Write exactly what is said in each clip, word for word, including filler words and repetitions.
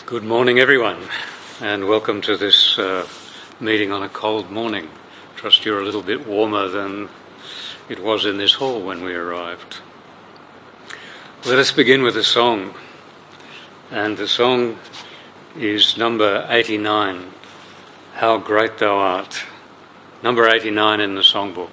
Good morning, everyone, and welcome to this uh, meeting on a cold morning. Trust you're a little bit warmer than it was in this hall when we arrived. Let us begin with a song, and the song is number eighty-nine, How Great Thou Art, number eighty-nine in the songbook.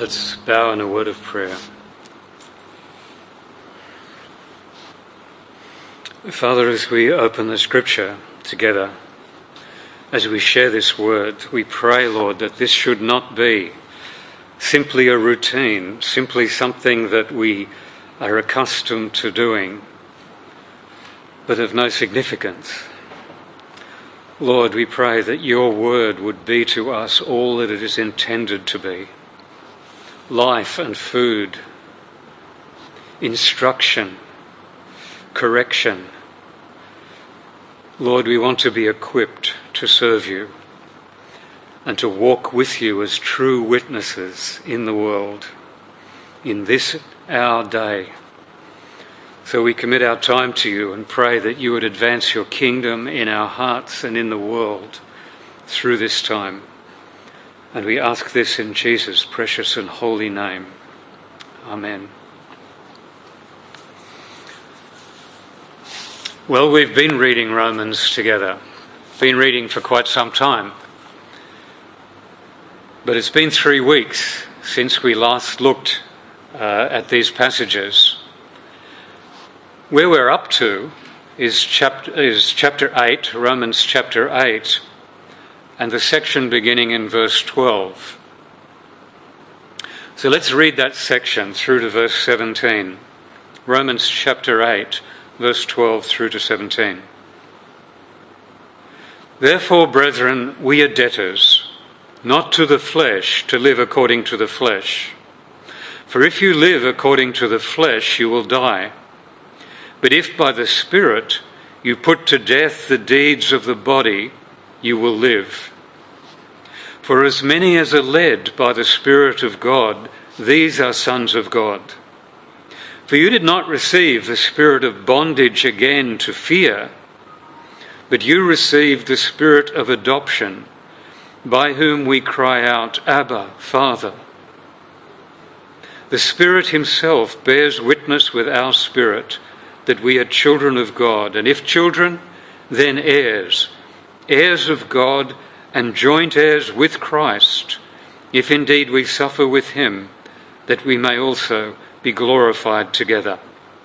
Let's bow in a word of prayer. Father, as we open the Scripture together, as we share this word, we pray, Lord, that this should not be simply a routine, simply something that we are accustomed to doing, but of no significance. Lord, we pray that your word would be to us all that it is intended to be: life and food, instruction, correction. Lord, we want to be equipped to serve you and to walk with you as true witnesses in the world, in this our day. So we commit our time to you and pray that you would advance your kingdom in our hearts and in the world through this time. And we ask this in Jesus' precious and holy name. Amen. Well, we've been reading Romans together. Been reading for quite some time. But it's been three weeks since we last looked uh, at these passages. Where we're up to is chapter, is chapter eight, Romans chapter eight, and the section beginning in verse twelve. So let's read that section through to verse seventeen. Romans chapter eight, verse twelve through to seventeen. Therefore, brethren, we are debtors, not to the flesh, to live according to the flesh. For if you live according to the flesh, you will die. But if by the Spirit you put to death the deeds of the body, you will live. For as many as are led by the Spirit of God, these are sons of God. For you did not receive the spirit of bondage again to fear, but you received the Spirit of adoption, by whom we cry out, Abba, Father. The Spirit himself bears witness with our spirit that we are children of God, and if children, then heirs, heirs of God and joint heirs with Christ, if indeed we suffer with him, that we may also be glorified together.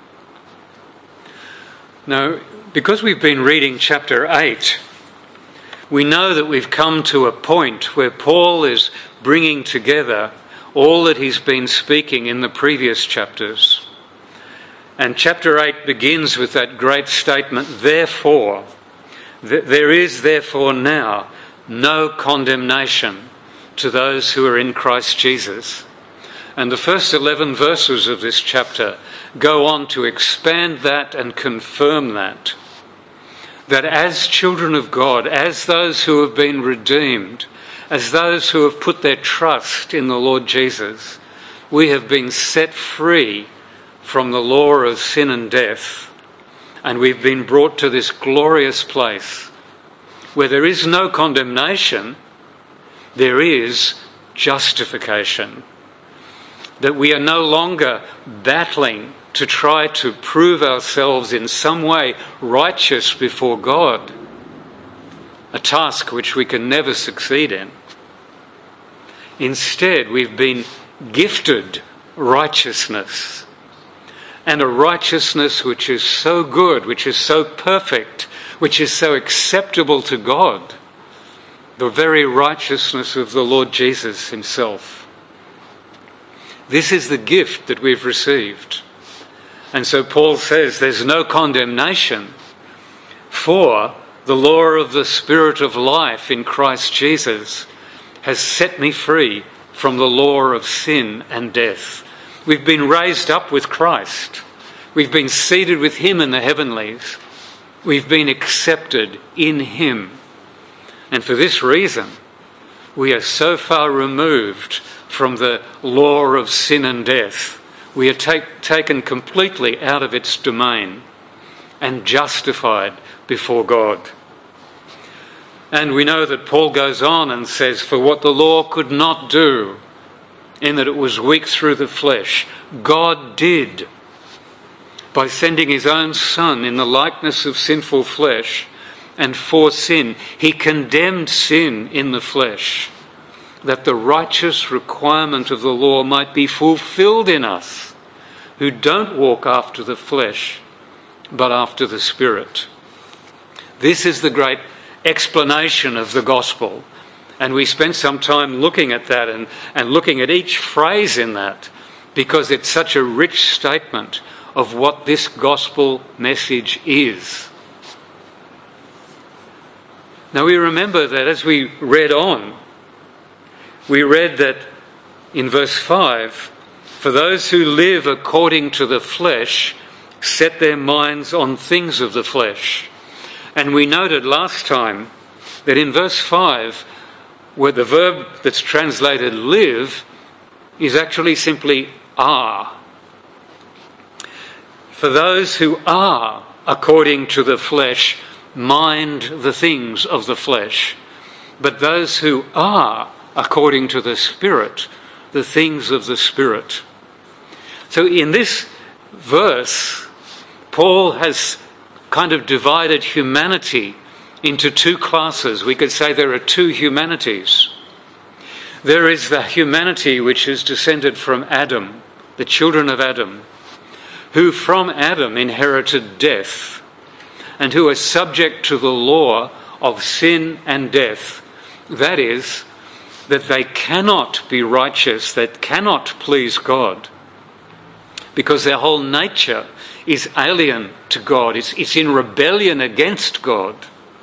Now, because we've been reading chapter eight, we know that we've come to a point where Paul is bringing together all that he's been speaking in the previous chapters. And chapter eight begins with that great statement, therefore, th- there is therefore now no condemnation to those who are in Christ Jesus. And the first eleven verses of this chapter go on to expand that and confirm that. That as children of God, as those who have been redeemed, as those who have put their trust in the Lord Jesus, we have been set free from the law of sin and death, and we've been brought to this glorious place where there is no condemnation, there is justification. That we are no longer battling to try to prove ourselves in some way righteous before God, a task which we can never succeed in. Instead, we've been gifted righteousness, and a righteousness which is so good, which is so perfect, which is so acceptable to God, the very righteousness of the Lord Jesus himself. This is the gift that we've received. And so Paul says there's no condemnation, for the law of the Spirit of life in Christ Jesus has set me free from the law of sin and death. We've been raised up with Christ. We've been seated with him in the heavenlies. We've been accepted in him. And for this reason, we are so far removed from the law of sin and death. We are take, taken completely out of its domain and justified before God. And we know that Paul goes on and says, for what the law could not do, in that it was weak through the flesh, God did by sending his own Son in the likeness of sinful flesh, and for sin. He condemned sin in the flesh, that the righteous requirement of the law might be fulfilled in us, who don't walk after the flesh, but after the Spirit. This is the great explanation of the gospel. And we spent some time looking at that and, and looking at each phrase in that, because it's such a rich statement of what this gospel message is. Now we remember that as we read on, we read that in verse five, for those who live according to the flesh set their minds on things of the flesh. And we noted last time that in verse five, where the verb that's translated live is actually simply are. For those who are according to the flesh mind the things of the flesh, but those who are according to the Spirit, the things of the Spirit. So in this verse, Paul has kind of divided humanity into two classes. We could say there are two humanities. There is the humanity which is descended from Adam, the children of Adam, who from Adam inherited death and who are subject to the law of sin and death. That is, that they cannot be righteous, that cannot please God, because their whole nature is alien to God. It's, it's in rebellion against God.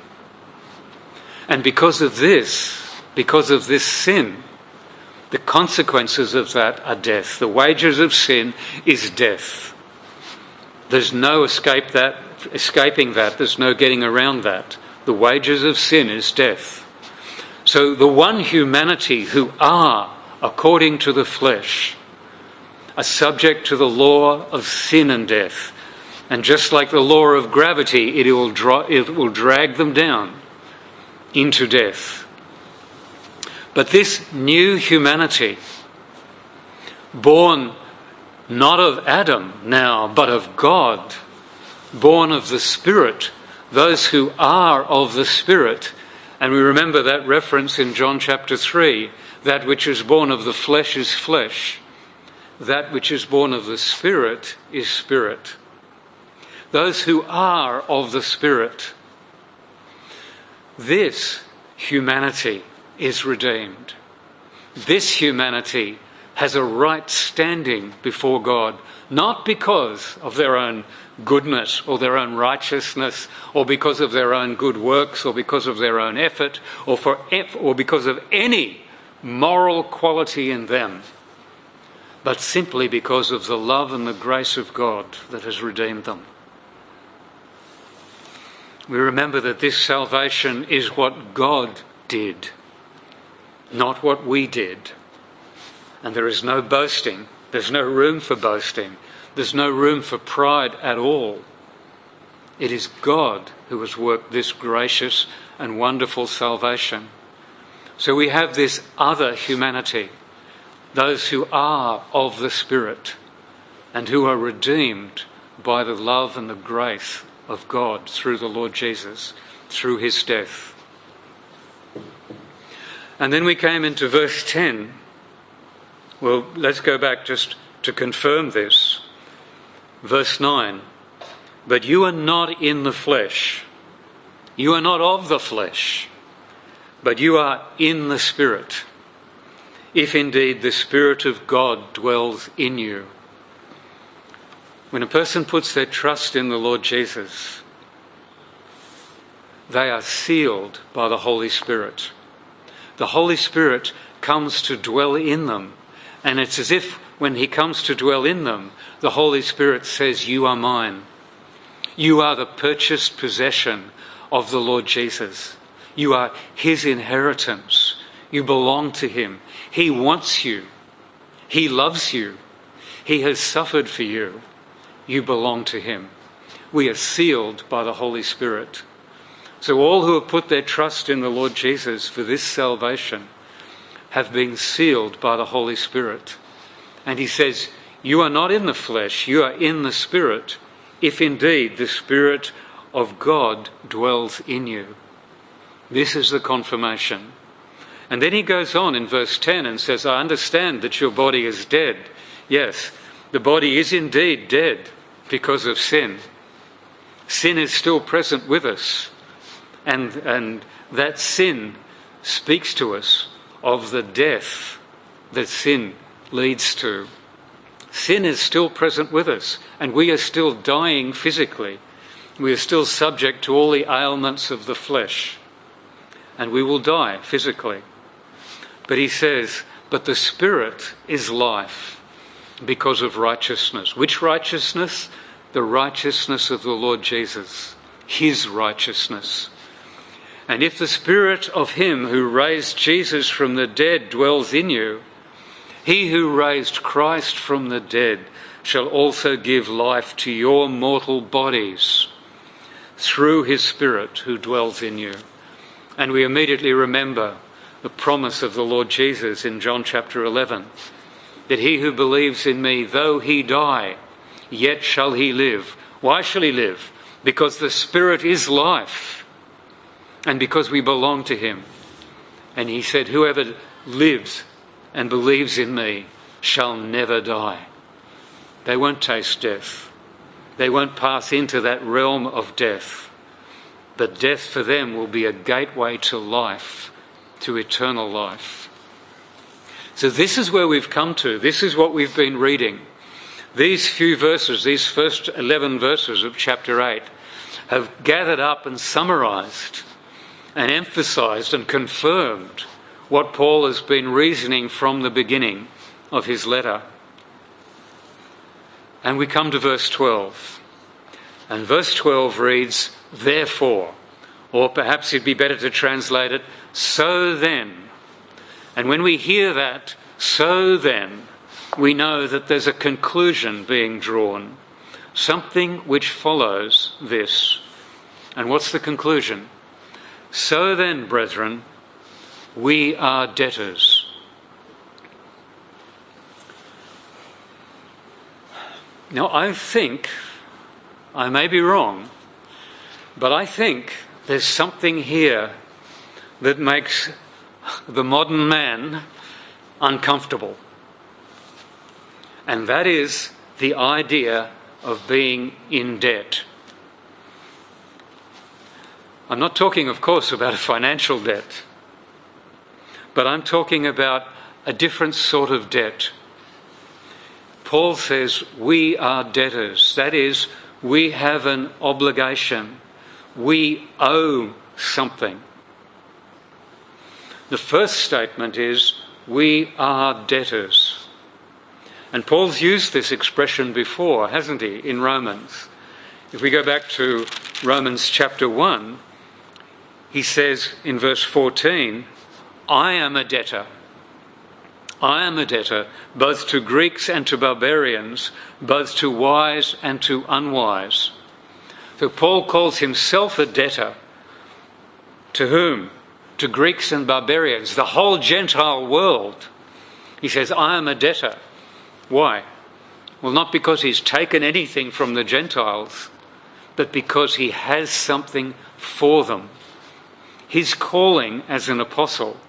And because of this, because of this sin, the consequences of that are death. The wages of sin is death. There's no escape that, escaping that. There's no getting around that. The wages of sin is death. So the one humanity who are, according to the flesh, are subject to the law of sin and death. And just like the law of gravity, it will, dra- it will drag them down into death. But this new humanity, born not of Adam now, but of God, born of the Spirit, those who are of the Spirit. And we remember that reference in John chapter three, that which is born of the flesh is flesh, that which is born of the Spirit is spirit. Those who are of the Spirit, this humanity is redeemed. This humanity has a right standing before God, not because of their own goodness or their own righteousness or because of their own good works or because of their own effort or for or because of any moral quality in them, but simply because of the love and the grace of God that has redeemed them. We remember that this salvation is what God did, not what we did. And there is no boasting. There's no room for boasting. There's no room for pride at all. It is God who has worked this gracious and wonderful salvation. So we have this other humanity, those who are of the Spirit and who are redeemed by the love and the grace of God through the Lord Jesus, through his death. And then we came into verse ten. Well, let's go back just to confirm this. Verse nine. But you are not in the flesh. You are not of the flesh, but you are in the Spirit, if indeed the Spirit of God dwells in you. When a person puts their trust in the Lord Jesus, they are sealed by the Holy Spirit. The Holy Spirit comes to dwell in them. And it's as if when he comes to dwell in them, the Holy Spirit says, you are mine. You are the purchased possession of the Lord Jesus. You are his inheritance. You belong to him. He wants you. He loves you. He has suffered for you. You belong to him. We are sealed by the Holy Spirit. So all who have put their trust in the Lord Jesus for this salvation have been sealed by the Holy Spirit. And he says, you are not in the flesh, you are in the Spirit, if indeed the Spirit of God dwells in you. This is the confirmation. And then he goes on in verse ten and says, I understand that your body is dead. Yes, the body is indeed dead because of sin. Sin is still present with us. And, and that sin speaks to us of the death that sin leads to. Sin is still present with us, and we are still dying physically. We are still subject to all the ailments of the flesh, and we will die physically. But he says, but the Spirit is life because of righteousness. Which righteousness? The righteousness of the Lord Jesus, his righteousness. And if the Spirit of him who raised Jesus from the dead dwells in you, he who raised Christ from the dead shall also give life to your mortal bodies through his Spirit who dwells in you. And we immediately remember the promise of the Lord Jesus in John chapter eleven, that he who believes in me, though he die, yet shall he live. Why shall he live? Because the Spirit is life, and because we belong to him. And he said, whoever lives and believes in me shall never die. They won't taste death. They won't pass into that realm of death. But death for them will be a gateway to life, to eternal life. So this is where we've come to. This is what we've been reading. These few verses, these first eleven verses of chapter eight, have gathered up and summarised and emphasised and confirmed what Paul has been reasoning from the beginning of his letter. And we come to verse twelve. And verse twelve reads, therefore, or perhaps it'd be better to translate it, so then. And when we hear that, so then, we know that there's a conclusion being drawn, something which follows this. And what's the conclusion? So then, brethren, we are debtors. Now, I think, I may be wrong, but I think there's something here that makes the modern man uncomfortable. And that is the idea of being in debt. I'm not talking, of course, about a financial debt, but I'm talking about a different sort of debt. Paul says we are debtors. That is, we have an obligation. We owe something. The first statement is we are debtors. And Paul's used this expression before, hasn't he, in Romans? If we go back to Romans chapter one, he says in verse fourteen, I am a debtor. I am a debtor, both to Greeks and to barbarians, both to wise and to unwise. So Paul calls himself a debtor. To whom? To Greeks and barbarians, the whole Gentile world. He says, I am a debtor. Why? Well, not because he's taken anything from the Gentiles, but because he has something for them. His calling as an apostle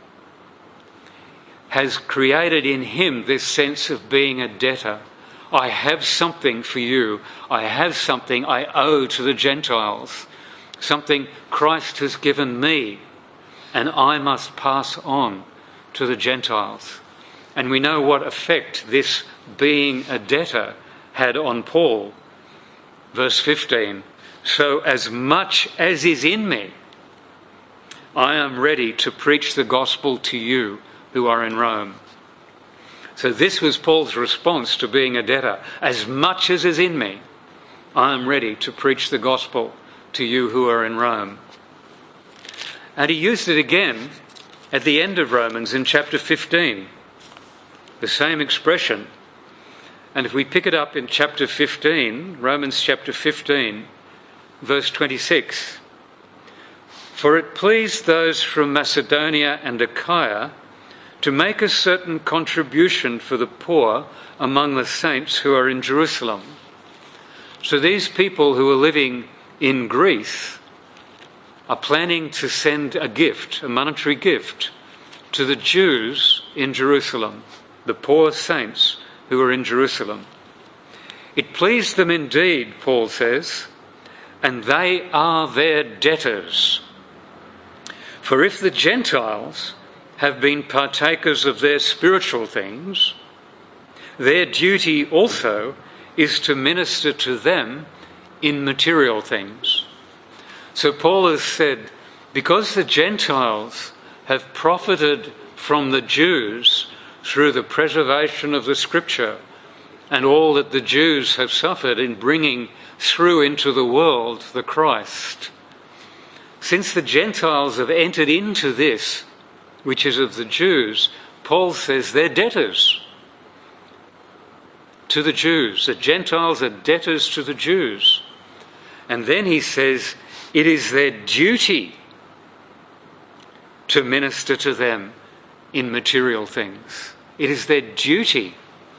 has created in him this sense of being a debtor. I have something for you. I have something I owe to the Gentiles. Something Christ has given me, and I must pass on to the Gentiles. And we know what effect this being a debtor had on Paul. Verse fifteen, so as much as is in me, I am ready to preach the gospel to you who are in Rome. So this was Paul's response to being a debtor. As much as is in me, I am ready to preach the gospel to you who are in Rome. And he used it again at the end of Romans in chapter fifteen. The same expression. And if we pick it up in chapter fifteen, Romans chapter fifteen, verse twenty-six. For it pleased those from Macedonia and Achaia to make a certain contribution for the poor among the saints who are in Jerusalem. So these people who are living in Greece are planning to send a gift, a monetary gift, to the Jews in Jerusalem, the poor saints who were in Jerusalem. It pleased them indeed, Paul says, and they are their debtors. For if the Gentiles have been partakers of their spiritual things, their duty also is to minister to them in material things. So Paul has said, because the Gentiles have profited from the Jews through the preservation of the Scripture and all that the Jews have suffered in bringing through into the world the Christ, since the Gentiles have entered into this, which is of the Jews, Paul says they're debtors to the Jews. The Gentiles are debtors to the Jews. And then he says it is their duty to minister to them in material things. It is their duty.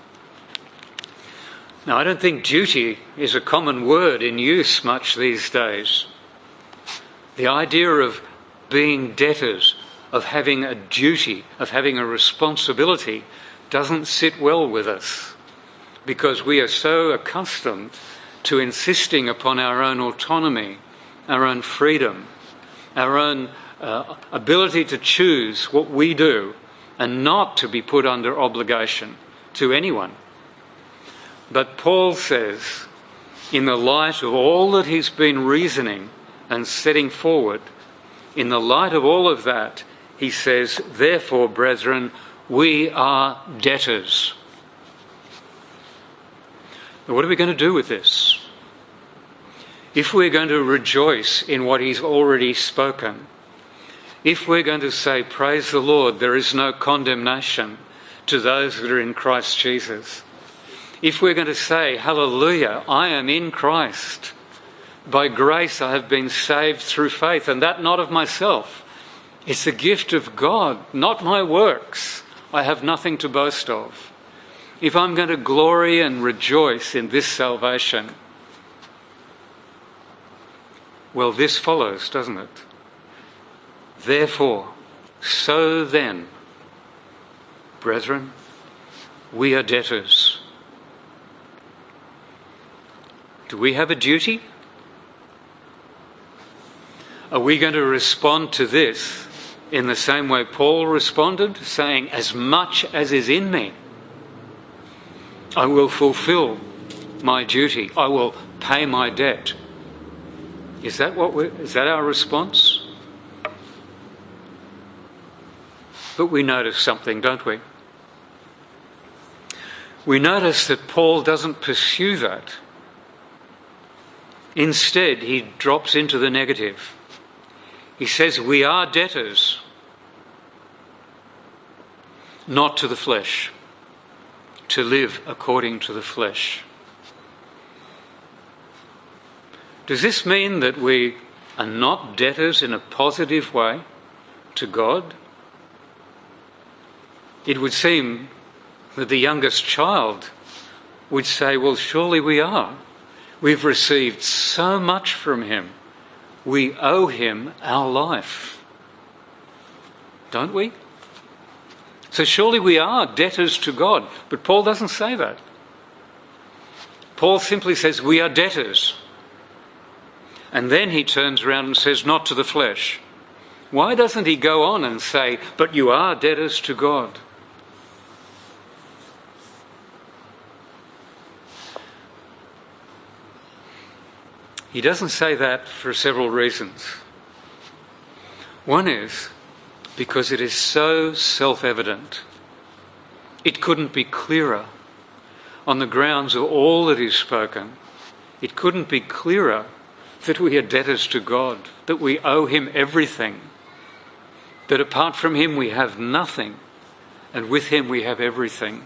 Now, I don't think duty is a common word in use much these days. The idea of being debtors, of having a duty, of having a responsibility, doesn't sit well with us because we are so accustomed to insisting upon our own autonomy, our own freedom, our own uh, ability to choose what we do and not to be put under obligation to anyone. But Paul says, in the light of all that he's been reasoning and setting forward, in the light of all of that, he says, therefore, brethren, we are debtors. Now, what are we going to do with this? If we're going to rejoice in what he's already spoken, if we're going to say, praise the Lord, there is no condemnation to those that are in Christ Jesus, if we're going to say, hallelujah, I am in Christ, by grace I have been saved through faith, and that not of myself, it's a gift of God, not my works, I have nothing to boast of. If I'm going to glory and rejoice in this salvation, well, this follows, doesn't it? Therefore, so then, brethren, we are debtors. Do we have a duty? Are we going to respond to this in the same way Paul responded, saying, as much as is in me, I will fulfill my duty. I will pay my debt. Is that what we is that our response? But we notice something, don't we? We notice that Paul doesn't pursue that. Instead, he drops into the negative. He says, we are debtors, not to the flesh, to live according to the flesh. Does this mean that we are not debtors in a positive way to God? It would seem that the youngest child would say, well, surely we are. We've received so much from him. We owe him our life. Don't we? So surely we are debtors to God. But Paul doesn't say that. Paul simply says we are debtors. And then he turns around and says, not to the flesh. Why doesn't he go on and say, but you are debtors to God? He doesn't say that for several reasons. One is because it is so self-evident. It couldn't be clearer. On the grounds of all that is spoken, it couldn't be clearer that we are debtors to God, that we owe him everything, that apart from him we have nothing, and with him we have everything.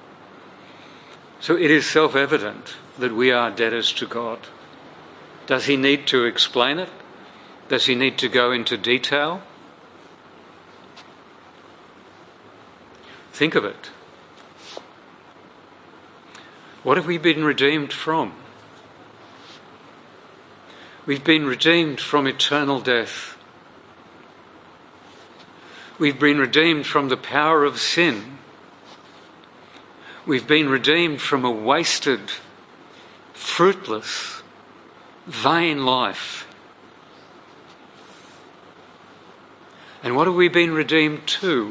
So it is self-evident that we are debtors to God. Does he need to explain it? Does he need to go into detail? Think of it. What have we been redeemed from? We've been redeemed from eternal death. We've been redeemed from the power of sin. We've been redeemed from a wasted, fruitless, vain life. And what have we been redeemed to?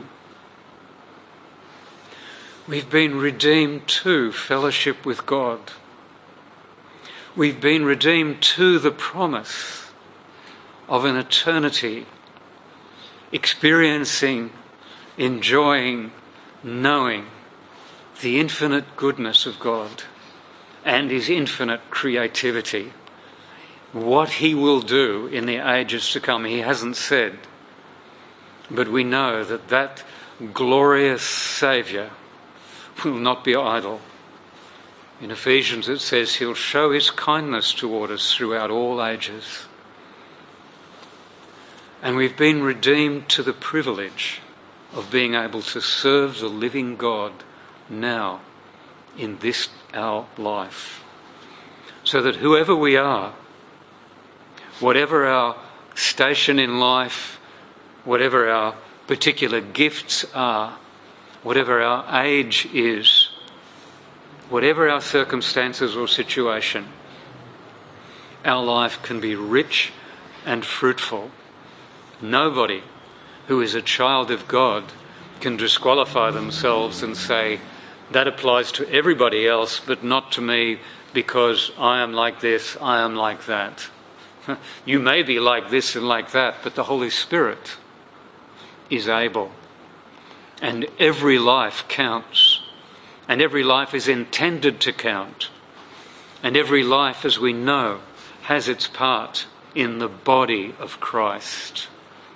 We've been redeemed to fellowship with God. We've been redeemed to the promise of an eternity, experiencing, enjoying, knowing the infinite goodness of God and His infinite creativity. What He will do in the ages to come, He hasn't said. But we know that that glorious Saviour will not be idle. In Ephesians it says He'll show His kindness toward us throughout all ages. And we've been redeemed to the privilege of being able to serve the living God now in this our life. So that whoever we are, whatever our station in life, whatever our particular gifts are, whatever our age is, whatever our circumstances or situation, our life can be rich and fruitful. Nobody who is a child of God can disqualify themselves and say, that applies to everybody else, but not to me because I am like this, I am like that. You may be like this and like that, but the Holy Spirit is able. And every life counts. And every life is intended to count. And every life, as we know, has its part in the body of Christ.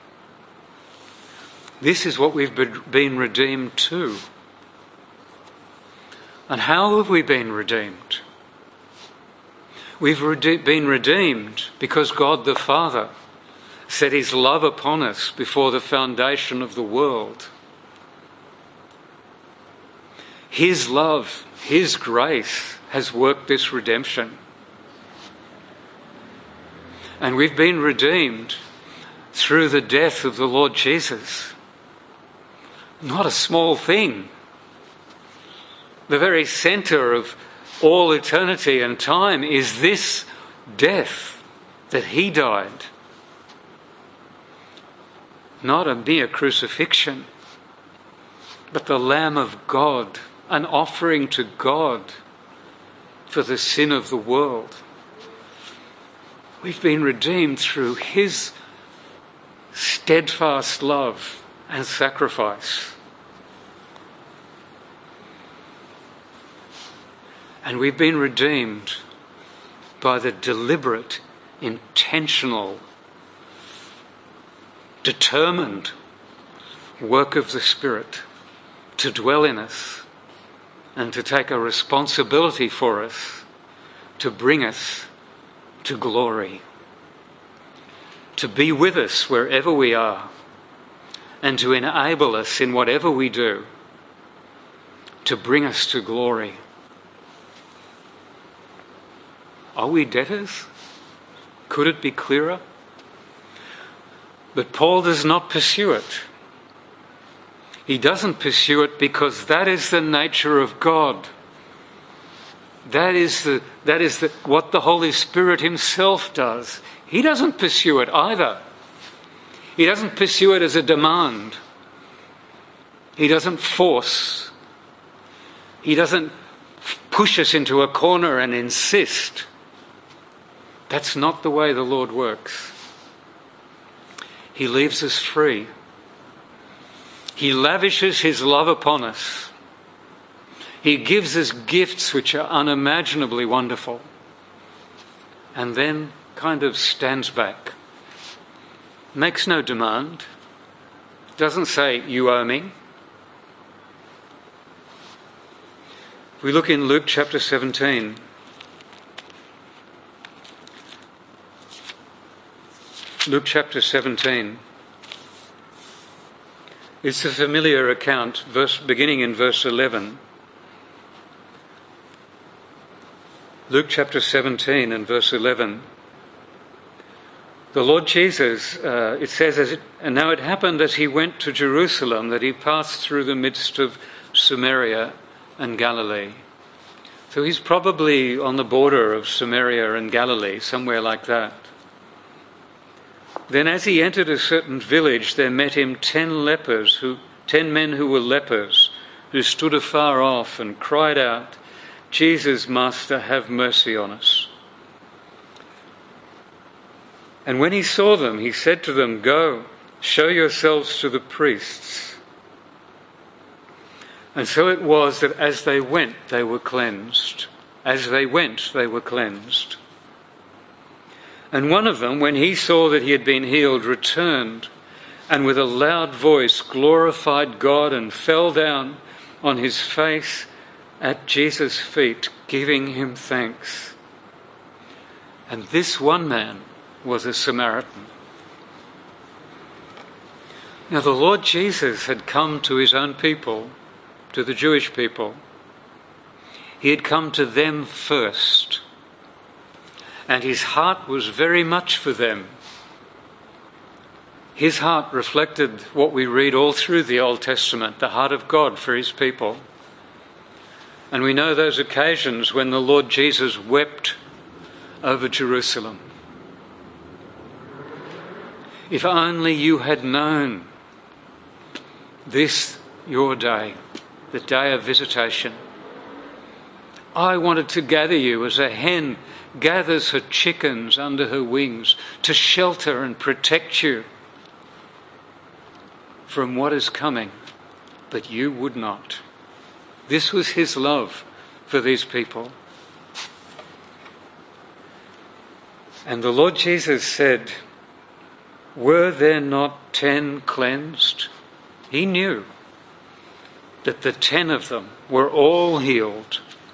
This is what we've been redeemed to. And how have we been redeemed? We've rede- been redeemed because God the Father set His love upon us before the foundation of the world. His love, His grace has worked this redemption. And we've been redeemed through the death of the Lord Jesus. Not a small thing. The very centre of all eternity and time is this death, that He died. Not a mere crucifixion, but the Lamb of God, an offering to God for the sin of the world. We've been redeemed through His steadfast love and sacrifice. And we've been redeemed by the deliberate, intentional, determined work of the Spirit to dwell in us and to take a responsibility for us to bring us to glory, to be with us wherever we are, and to enable us in whatever we do to bring us to glory. Are we debtors? Could it be clearer? But Paul does not pursue it. He doesn't pursue it because that is the nature of God. That is the that is the, what the Holy Spirit Himself does. He doesn't pursue it either. He doesn't pursue it as a demand. He doesn't force. He doesn't push us into a corner and insist. That's not the way the Lord works. He leaves us free. He lavishes His love upon us. He gives us gifts which are unimaginably wonderful. And then kind of stands back. Makes no demand. Doesn't say, you owe me. We look in Luke chapter seventeen. Luke chapter seventeen. It's a familiar account, verse, beginning in verse eleven. Luke chapter seventeen and verse eleven. The Lord Jesus, uh, it says, as it, and now it happened as he went to Jerusalem that he passed through the midst of Samaria and Galilee. So he's probably on the border of Samaria and Galilee, somewhere like that. Then as he entered a certain village, there met him ten lepers, who, ten men who were lepers, who stood afar off and cried out, "Jesus, Master, have mercy on us." And when he saw them, he said to them, "Go, show yourselves to the priests." And so it was that as they went, they were cleansed. As they went, they were cleansed. And one of them, when he saw that he had been healed, returned and with a loud voice glorified God and fell down on his face at Jesus' feet, giving him thanks. And this one man was a Samaritan. Now the Lord Jesus had come to his own people, to the Jewish people. He had come to them first, and his heart was very much for them. His heart reflected what we read all through the Old Testament, the heart of God for his people. And we know those occasions when the Lord Jesus wept over Jerusalem. If only you had known this your day, the day of visitation. I wanted to gather you as a hen gathers her chickens under her wings to shelter and protect you from what is coming, but you would not. This was his love for these people. And the Lord Jesus said, "Were there not ten cleansed?" He knew that the ten of them were all healed.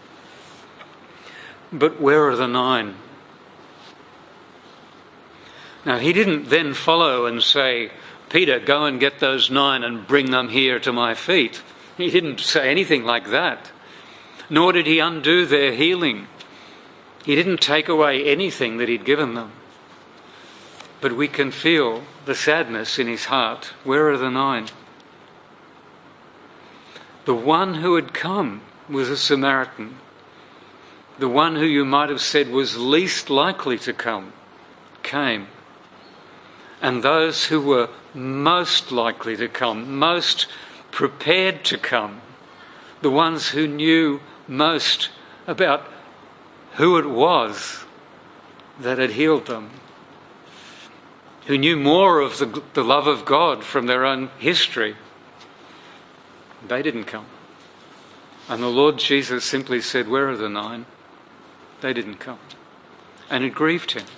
But where are the nine? Now, he didn't then follow and say, "Peter, go and get those nine and bring them here to my feet." He didn't say anything like that. Nor did he undo their healing. He didn't take away anything that he'd given them. But we can feel the sadness in his heart. Where are the nine? The one who had come was a Samaritan. The one who you might have said was least likely to come, came. And those who were most likely to come, most prepared to come, the ones who knew most about who it was that had healed them, who knew more of the, the love of God from their own history, they didn't come. And the Lord Jesus simply said, "Where are the nine?" They didn't come. And it grieved him.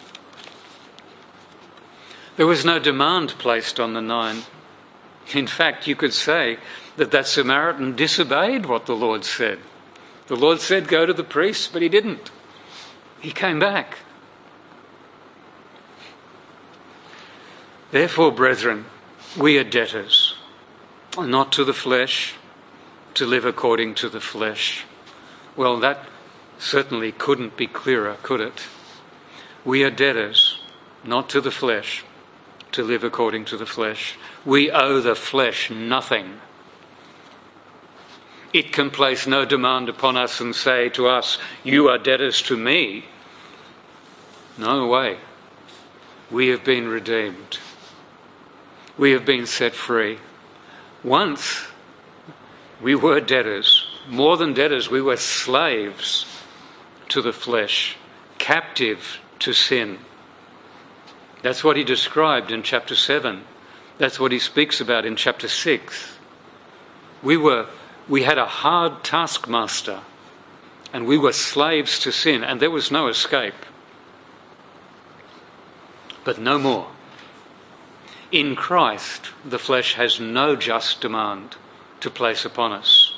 There was no demand placed on the nine. In fact, you could say that that Samaritan disobeyed what the Lord said. The Lord said, "Go to the priests," but he didn't. He came back. Therefore, brethren, we are debtors, not to the flesh, to live according to the flesh. Well, that certainly couldn't be clearer, could it? We are debtors, not to the flesh, to live according to the flesh. We owe the flesh nothing. It can place no demand upon us and say to us, "You are debtors to me." No way. We have been redeemed. We have been set free. Once we were debtors. More than debtors, we were slaves to the flesh, captive to sin. That's what he described in chapter seven. That's what he speaks about in chapter six. We were, we had a hard taskmaster, and we were slaves to sin, and there was no escape. But no more. In Christ, the flesh has no just demand to place upon us.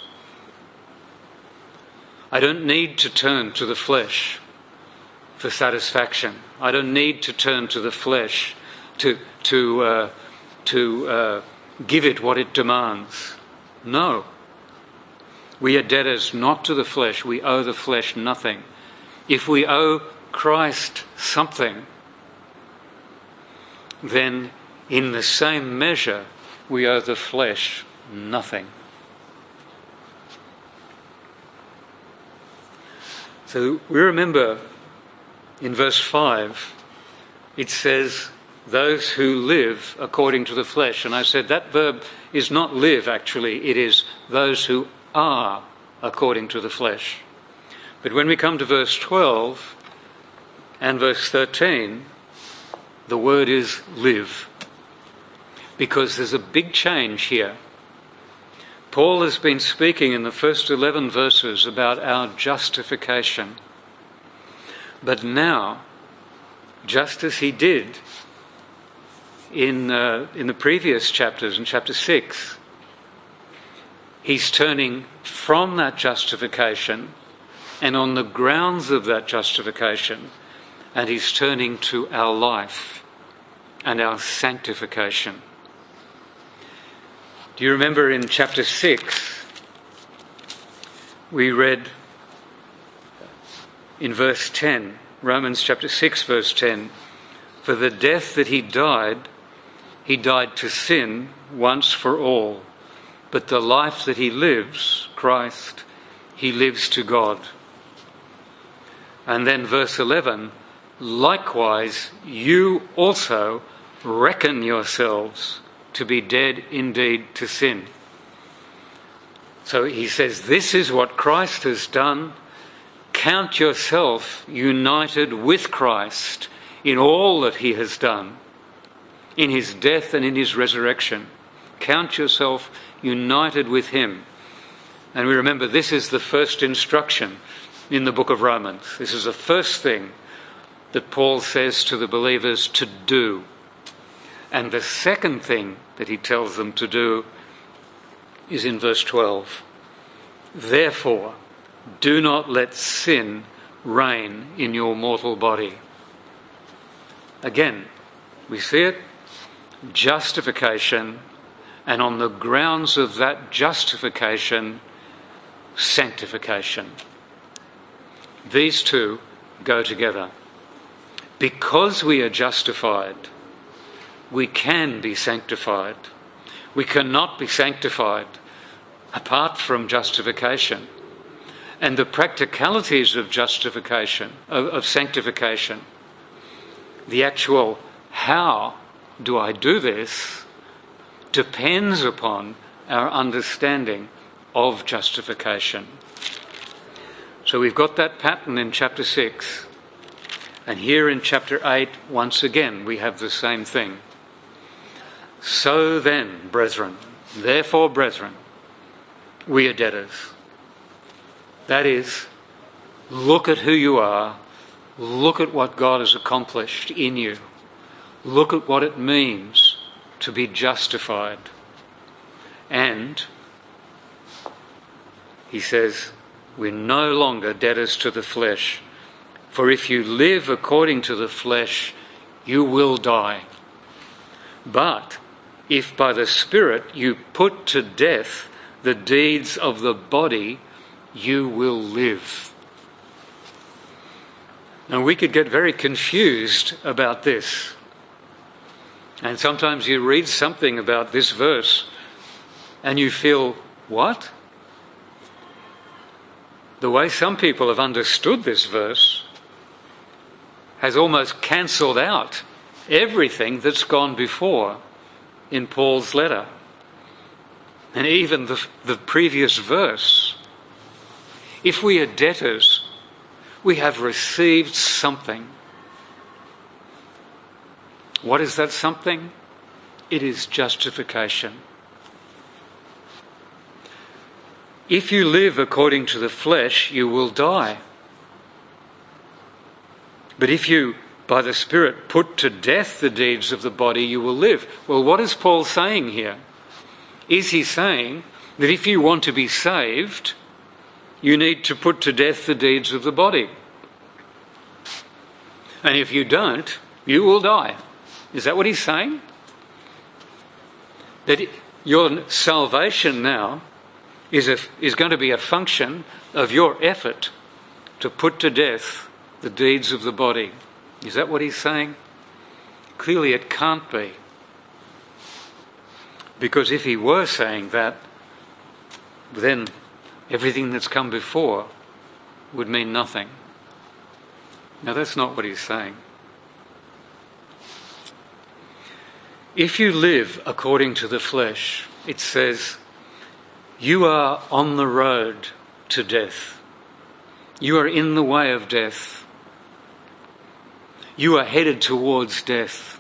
I don't need to turn to the flesh for satisfaction. I don't need to turn to the flesh to to uh, to uh, give it what it demands. No. We are debtors not to the flesh. We owe the flesh nothing. If we owe Christ something, then in the same measure we owe the flesh nothing. So we remember in verse five, it says, those who live according to the flesh. And I said that verb is not live actually, it is those who are according to the flesh. But when we come to verse twelve and verse thirteen, the word is live. Because there's a big change here. Paul has been speaking in the first eleven verses about our justification. But now, just as he did in, uh, in the previous chapters, in chapter six, he's turning from that justification and on the grounds of that justification, and he's turning to our life and our sanctification. Do you remember in chapter six, we read in verse ten, Romans chapter six, verse ten, for the death that he died, he died to sin once for all. But the life that he lives, Christ, he lives to God. And then verse eleven, likewise you also reckon yourselves to be dead indeed to sin. So he says, this is what Christ has done. Count yourself united with Christ in all that he has done, in his death and in his resurrection. Count yourself united with him. And we remember this is the first instruction in the book of Romans. This is the first thing that Paul says to the believers to do. And the second thing that he tells them to do is in verse twelve. Therefore, do not let sin reign in your mortal body. Again, we see it, justification, and on the grounds of that justification, sanctification. These two go together. Because we are justified, we can be sanctified. We cannot be sanctified apart from justification. And the practicalities of justification, of, of sanctification, the actual how do I do this, depends upon our understanding of justification. So we've got that pattern in chapter six. And here in chapter eight, once again, we have the same thing. So then, brethren, therefore, brethren, we are debtors. That is, look at who you are. Look at what God has accomplished in you. Look at what it means to be justified. And, he says, we're no longer debtors to the flesh. For if you live according to the flesh, you will die. But if by the Spirit you put to death the deeds of the body, you will live. Now we could get very confused about this. And sometimes you read something about this verse and you feel, what? The way some people have understood this verse has almost cancelled out everything that's gone before in Paul's letter. And even the, the previous verse. If we are debtors, we have received something. What is that something? It is justification. If you live according to the flesh, you will die. But if you, by the Spirit, put to death the deeds of the body, you will live. Well, what is Paul saying here? Is he saying that if you want to be saved, you need to put to death the deeds of the body? And if you don't, you will die. Is that what he's saying? That your salvation now is, a, is going to be a function of your effort to put to death the deeds of the body. Is that what he's saying? Clearly it can't be. Because if he were saying that, then everything that's come before would mean nothing. Now that's not what he's saying. If you live according to the flesh, it says, you are on the road to death. You are in the way of death. You are headed towards death.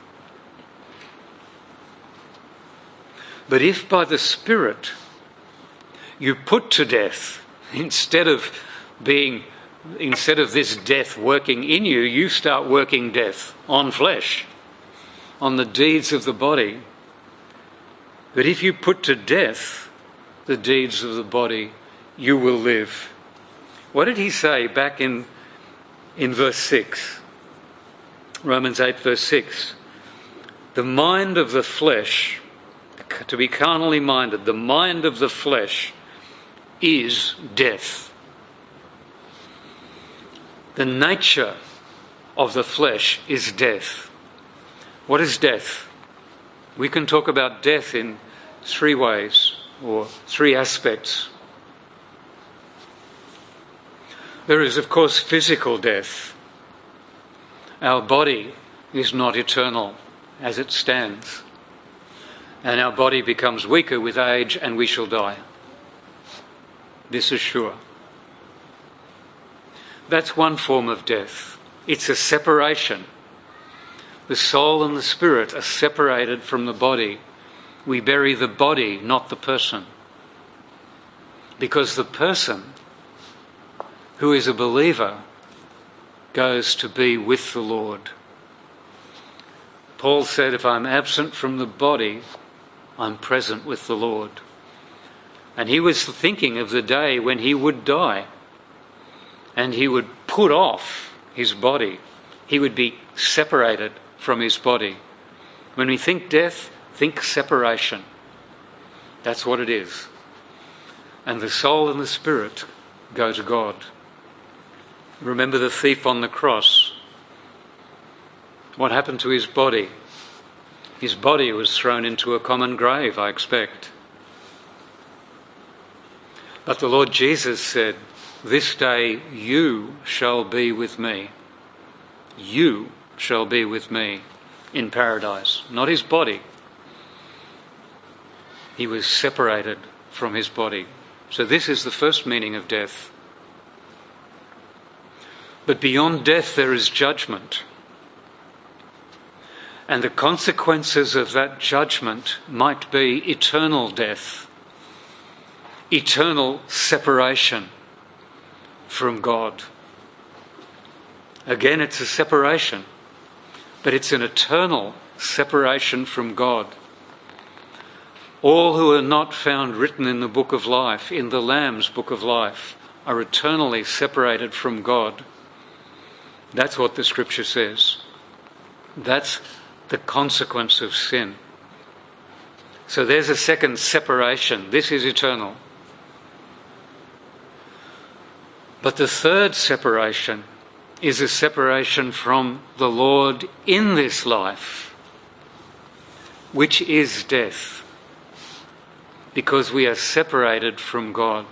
But if by the Spirit you put to death, instead of being, instead of this death working in you, you start working death on flesh, on the deeds of the body. But if you put to death the deeds of the body, you will live. What did he say back in, in verse six? Romans eight verse six. The mind of the flesh, to be carnally minded, the mind of the flesh is death. The nature of the flesh is death. What is death? We can talk about death in three ways, or three aspects. There is, of course, physical death. Our body is not eternal as it stands. And our body becomes weaker with age and we shall die. This is sure. That's one form of death. It's a separation. The soul and the spirit are separated from the body. We bury the body, not the person. Because the person who is a believer goes to be with the Lord. Paul said, if I'm absent from the body, I'm present with the Lord. And he was thinking of the day when he would die and he would put off his body. He would be separated from his body. When we think death, think separation. That's what it is. And the soul and the spirit go to God. Remember the thief on the cross. What happened to his body? His body was thrown into a common grave, I expect. But the Lord Jesus said, this day you shall be with me. You shall be with me in paradise. Not his body. He was separated from his body. So this is the first meaning of death. But beyond death there is judgment. And the consequences of that judgment might be eternal death, eternal separation from God. Again, it's a separation, but it's an eternal separation from God. All who are not found written in the book of life, in the Lamb's book of life, are eternally separated from God. That's what the scripture says. That's the consequence of sin. So there's a second separation. This is eternal. But the third separation is a separation from the Lord in this life, which is death, because we are separated from God.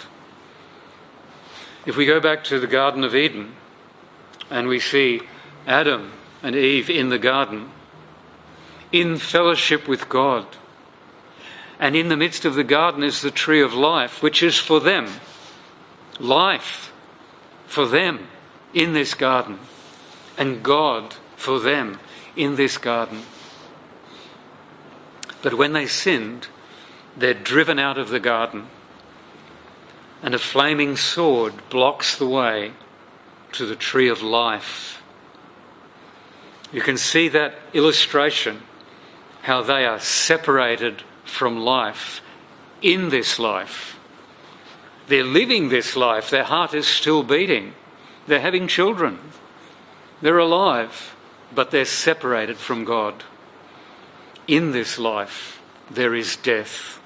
If we go back to the Garden of Eden and we see Adam and Eve in the garden, in fellowship with God, and in the midst of the garden is the tree of life, which is for them. Life for them in this garden, and God for them in this garden. But when they sinned, they're driven out of the garden, and a flaming sword blocks the way to the tree of life. You can see that illustration, how they are separated from life in this life. They're living this life. Their heart is still beating. They're having children. They're alive, but they're separated from God. In this life, there is death.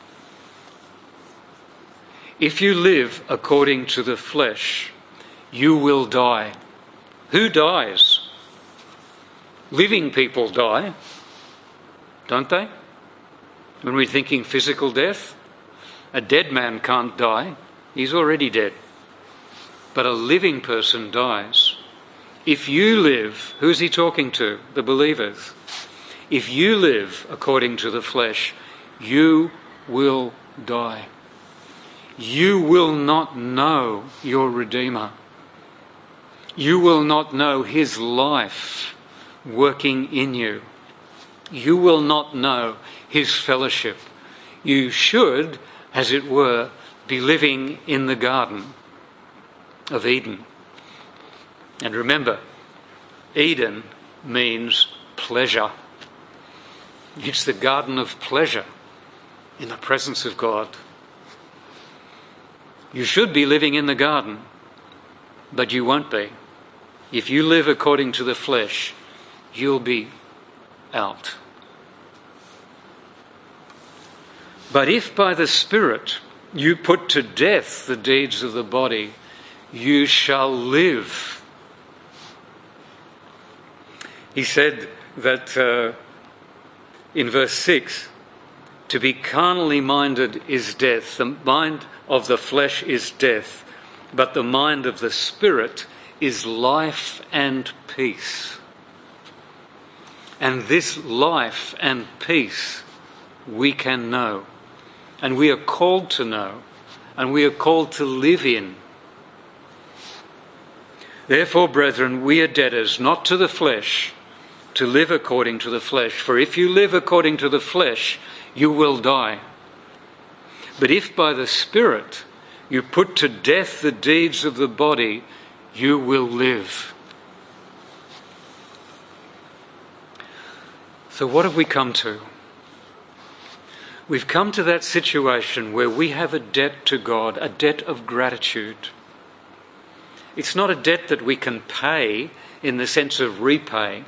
If you live according to the flesh, you will die. Who dies? Living people die, don't they? When we're thinking physical death, a dead man can't die. He's already dead. But a living person dies. If you live, who's he talking to? The believers. If you live according to the flesh, you will die. You will not know your Redeemer. You will not know his life working in you. You will not know his fellowship. You should, as it were, be living in the Garden of Eden. And remember, Eden means pleasure. It's the garden of pleasure in the presence of God. You should be living in the garden, but you won't be. If you live according to the flesh, you'll be out. But if by the Spirit you put to death the deeds of the body, you shall live. He said that uh, in verse six, to be carnally minded is death. The mind of the flesh is death, but the mind of the Spirit is life and peace. And this life and peace we can know, and we are called to know, and we are called to live in. Therefore, brethren, we are debtors, not to the flesh, to live according to the flesh. For if you live according to the flesh, you will die. But if by the Spirit you put to death the deeds of the body, you will live. So what have we come to? We've come to that situation where we have a debt to God, a debt of gratitude. It's not a debt that we can pay in the sense of repay.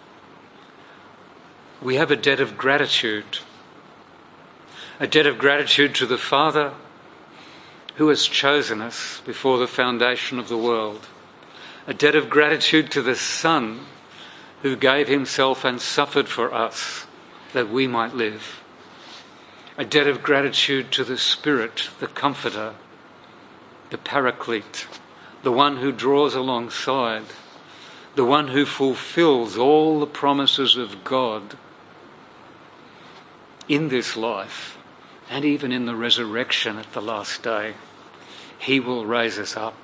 We have a debt of gratitude. A debt of gratitude to the Father who has chosen us before the foundation of the world. A debt of gratitude to the Son who gave himself and suffered for us that we might live. A debt of gratitude to the Spirit, the Comforter, the Paraclete, the one who draws alongside, the one who fulfills all the promises of God in this life and even in the resurrection at the last day. He will raise us up.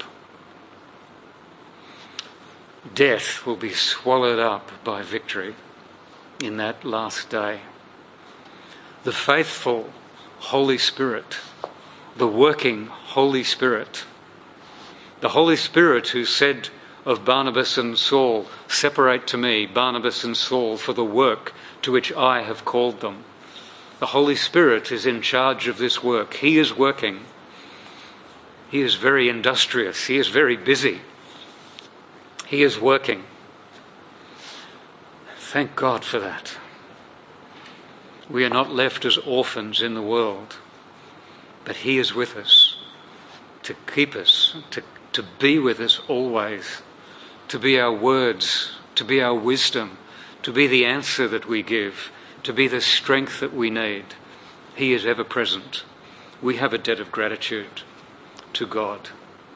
Death will be swallowed up by victory in that last day. The faithful Holy Spirit, the working Holy Spirit, the Holy Spirit who said of Barnabas and Saul, "Separate to me Barnabas and Saul for the work to which I have called them." The Holy Spirit is in charge of this work. He is working. He is very industrious. He is very busy. He is working. Thank God for that. We are not left as orphans in the world, but He is with us to keep us, to, to be with us always, to be our words, to be our wisdom, to be the answer that we give, to be the strength that we need. He is ever present. We have a debt of gratitude to God.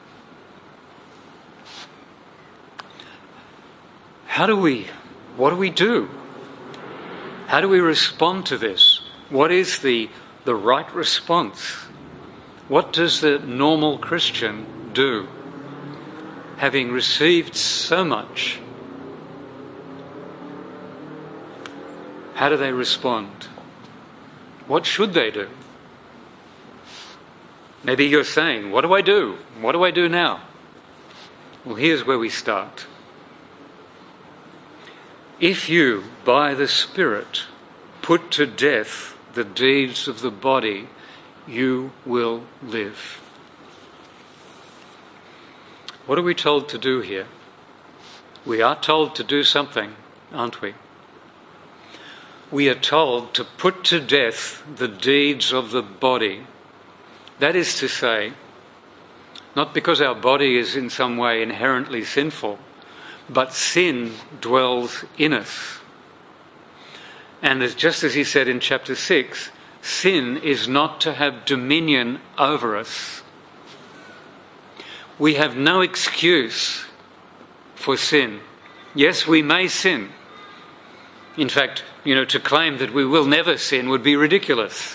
How do we, what do we do? How do we respond to this? What is the, the right response? What does the normal Christian do? Having received so much, how do they respond? What should they do? Maybe you're saying, what do I do? What do I do now? Well, here's where we start. If you, by the Spirit, put to death the deeds of the body, you will live. What are we told to do here? We are told to do something, aren't we? We are told to put to death the deeds of the body. That is to say, not because our body is in some way inherently sinful, but sin dwells in us. And as, just as he said in chapter six, sin is not to have dominion over us. We have no excuse for sin. Yes, we may sin. In fact, you know, to claim that we will never sin would be ridiculous.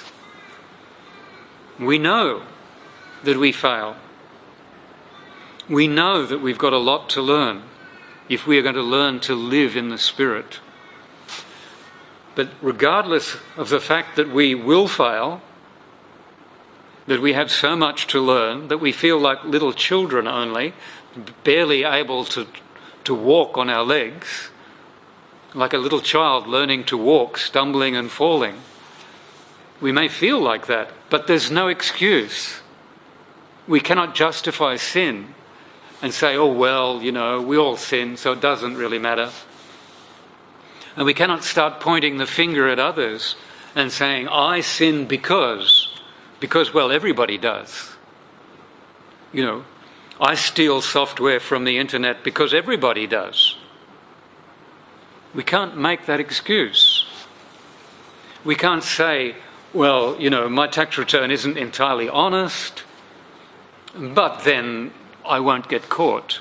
We know that we fail. We know that we've got a lot to learn if we are going to learn to live in the Spirit. But regardless of the fact that we will fail, that we have so much to learn, that we feel like little children only, barely able to, to walk on our legs, like a little child learning to walk, stumbling and falling. We may feel like that, but there's no excuse. We cannot justify sin and say, oh, well, you know, we all sin, so it doesn't really matter. And we cannot start pointing the finger at others and saying, I sin because, because, well, everybody does. You know, I steal software from the internet because everybody does. We can't make that excuse. We can't say, well, you know, my tax return isn't entirely honest, but then I won't get caught.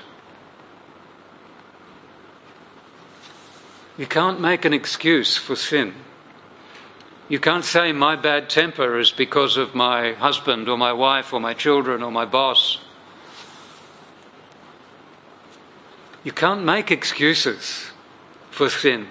You can't make an excuse for sin. You can't say my bad temper is because of my husband or my wife or my children or my boss. You can't make excuses for sin.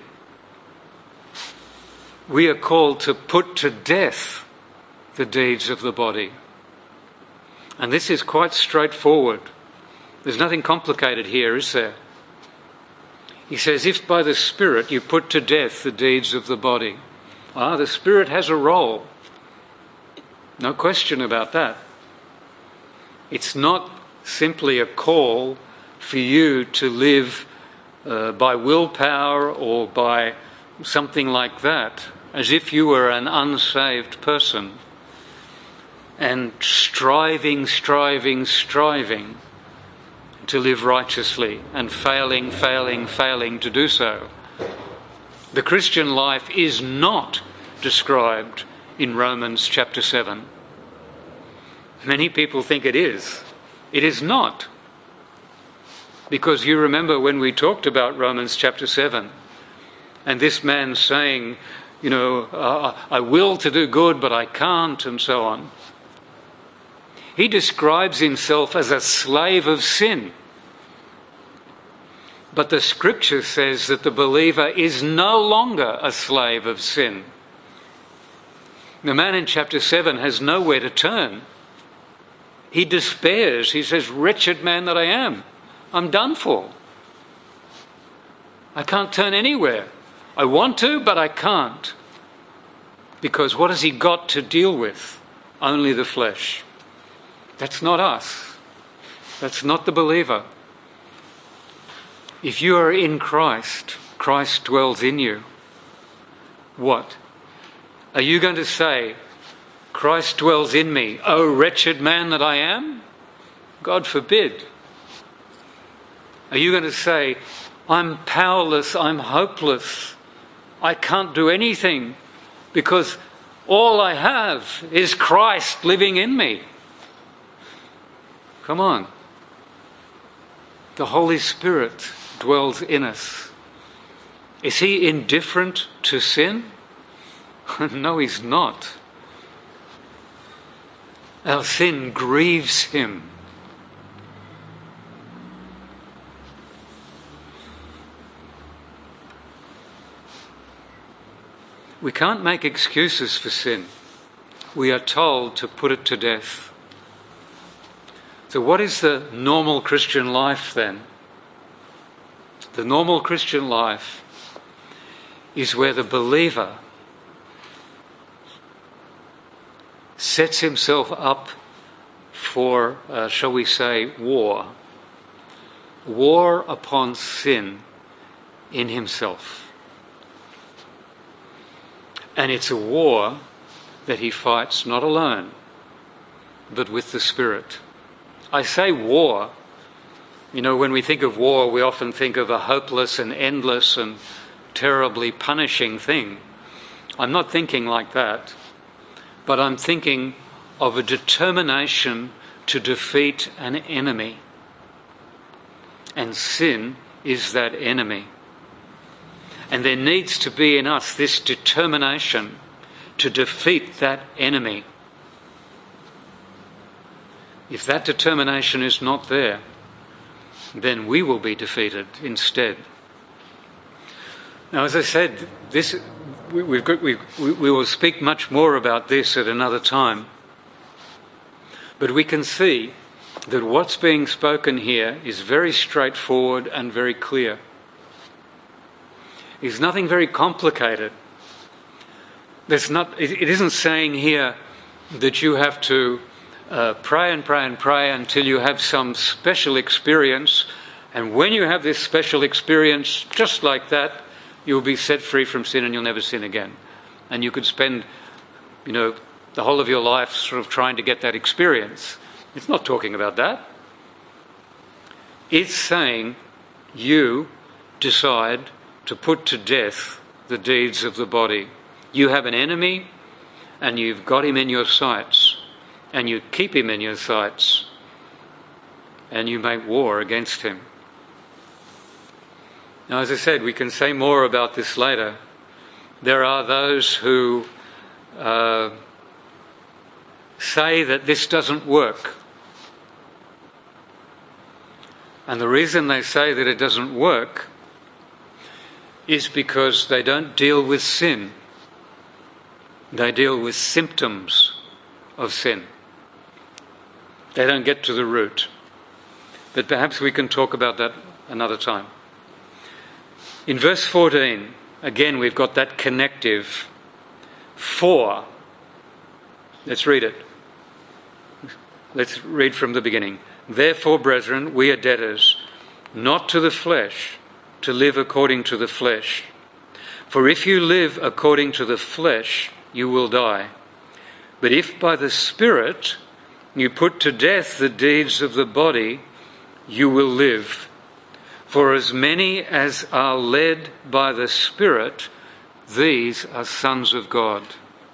We are called to put to death the deeds of the body. And this is quite straightforward. There's nothing complicated here, is there? He says, if by the Spirit you put to death the deeds of the body. Ah, the Spirit has a role. No question about that. It's not simply a call for you to live uh, by willpower or by something like that, as if you were an unsaved person and striving, striving, striving to live righteously and failing, failing, failing to do so. The Christian life is not described in Romans chapter seven. Many people think it is. It is not. Because you remember when we talked about Romans chapter seven, and this man saying, you know, uh, I will to do good, but I can't, and so on. He describes himself as a slave of sin. But the Scripture says that the believer is no longer a slave of sin. The man in chapter seven has nowhere to turn. He despairs. He says, wretched man that I am, I'm done for. I can't turn anywhere. I want to, but I can't. Because what has he got to deal with? Only the flesh. That's not us. That's not the believer. If you are in Christ, Christ dwells in you. What? Are you going to say, Christ dwells in me, oh wretched man that I am? God forbid. Are you going to say, I'm powerless, I'm hopeless, I can't do anything because all I have is Christ living in me? Come on. The Holy Spirit dwells in us. Is he indifferent to sin? No, he's not. Our sin grieves him. We can't make excuses for sin. We are told to put it to death. So what is the normal Christian life then? The normal Christian life is where the believer sets himself up for, uh, shall we say, war. War upon sin in himself. And it's a war that he fights not alone, but with the Spirit. I say war You know, when we think of war, we often think of a hopeless and endless and terribly punishing thing. I'm not thinking like that, but I'm thinking of a determination to defeat an enemy. And sin is that enemy. And there needs to be in us this determination to defeat that enemy. If that determination is not there, then we will be defeated instead. Now, as I said, this we, we've got, we, we will speak much more about this at another time. But we can see that what's being spoken here is very straightforward and very clear. It's nothing very complicated. There's not. It, it isn't saying here that you have to uh, pray and pray and pray until you have some special experience, and when you have this special experience, just like that, you'll be set free from sin and you'll never sin again. And you could spend, you know, the whole of your life sort of trying to get that experience. It's not talking about that. It's saying you decide to put to death the deeds of the body. You have an enemy and you've got him in your sights and you keep him in your sights and you make war against him. Now, as I said, we can say more about this later. There are those who uh, say that this doesn't work. And the reason they say that it doesn't work is because they don't deal with sin. They deal with symptoms of sin. They don't get to the root. But perhaps we can talk about that another time. In verse fourteen, again we've got that connective for. Let's read it. Let's read from the beginning. Therefore, brethren, we are debtors, not to the flesh, to live according to the flesh. For if you live according to the flesh, you will die. But if by the Spirit you put to death the deeds of the body, you will live. For as many as are led by the Spirit, these are sons of God.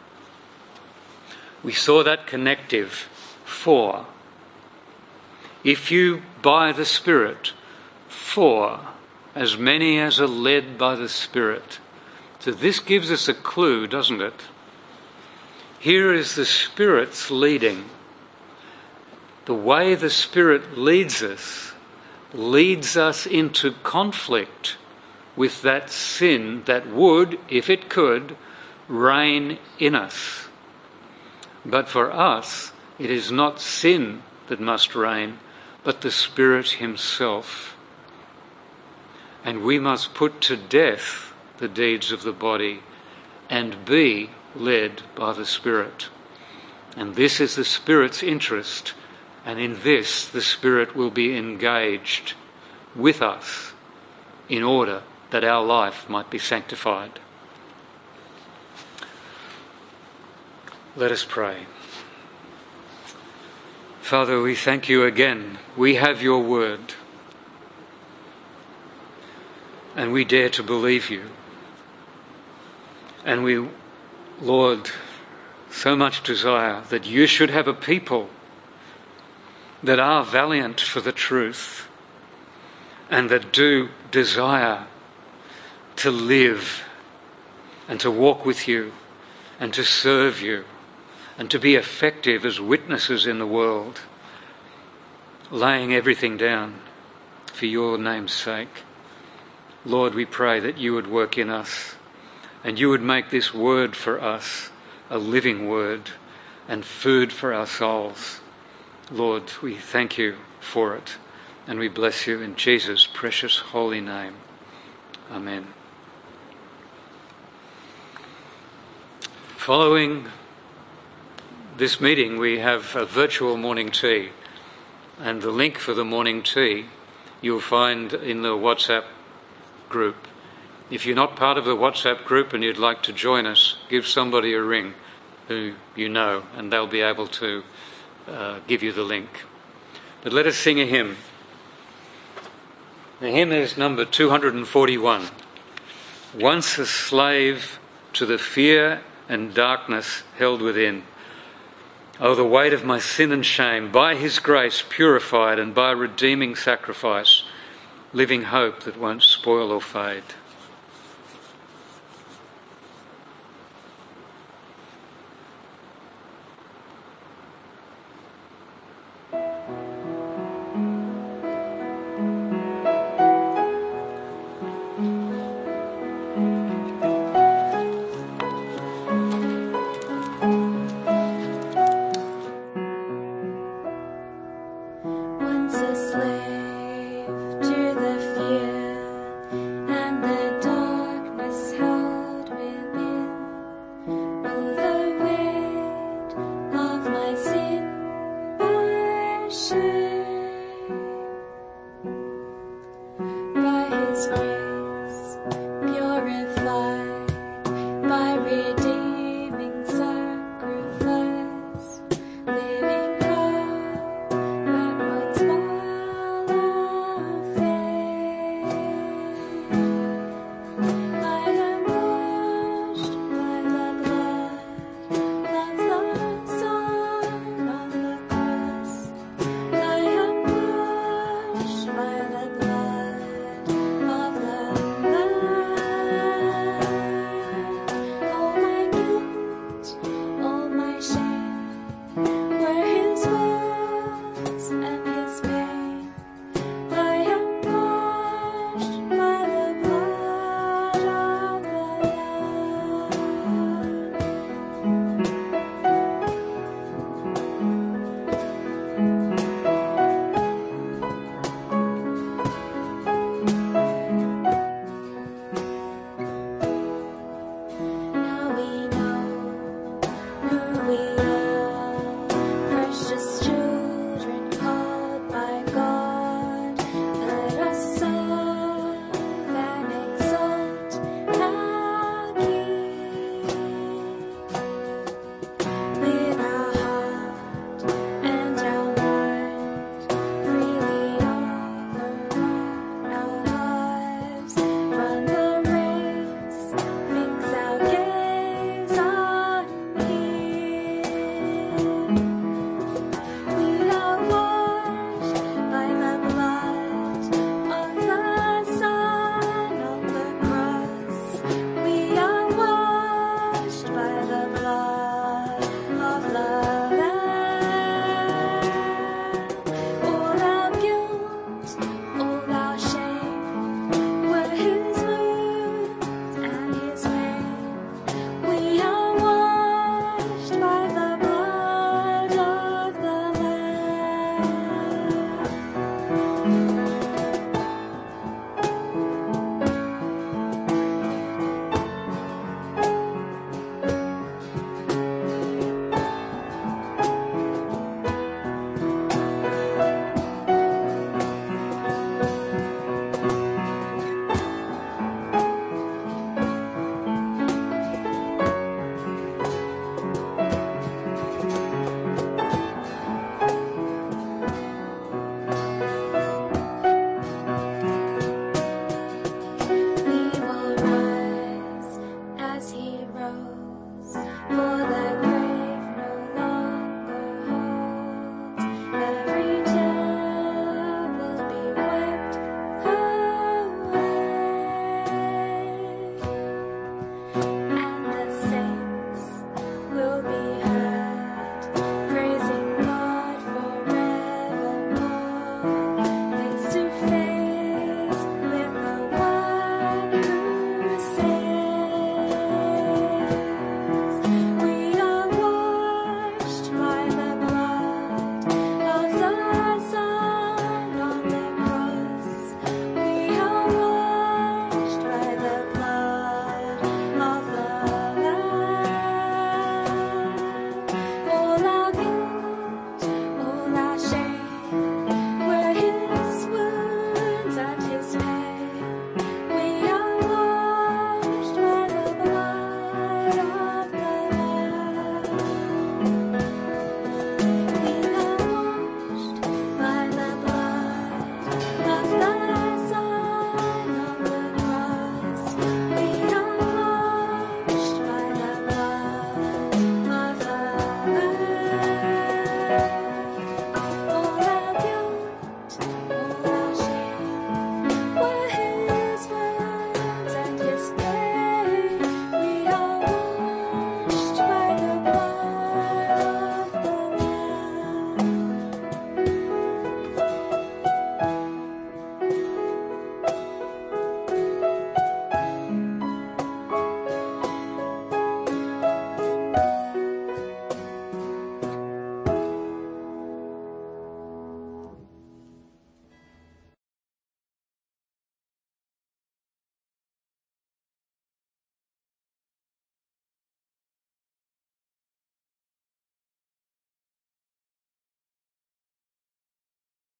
We saw that connective, for. If you by the Spirit, for as many as are led by the Spirit. So this gives us a clue, doesn't it? Here is the Spirit's leading. The way the Spirit leads us, leads us into conflict with that sin that would, if it could, reign in us. But for us, it is not sin that must reign, but the Spirit himself. And we must put to death the deeds of the body and be led by the Spirit. And this is the Spirit's interest, and in this the Spirit will be engaged with us in order that our life might be sanctified. Let us pray. Father, we thank you again. We have your word. And we dare to believe you. And we, Lord, so much desire that you should have a people that are valiant for the truth and that do desire to live and to walk with you and to serve you and to be effective as witnesses in the world, laying everything down for your name's sake. Lord, we pray that you would work in us and you would make this word for us a living word and food for our souls. Lord, we thank you for it and we bless you in Jesus' precious holy name. Amen. Following this meeting, we have a virtual morning tea, and the link for the morning tea you'll find in the WhatsApp group. If you're not part of the WhatsApp group and you'd like to join us, give somebody a ring who you know, and they'll be able to uh, give you the link. But let us sing a hymn. The hymn is number two hundred forty-one. Once a slave to the fear and darkness held within. Oh, the weight of my sin and shame, by his grace purified and by redeeming sacrifice, living hope that won't spoil or fade.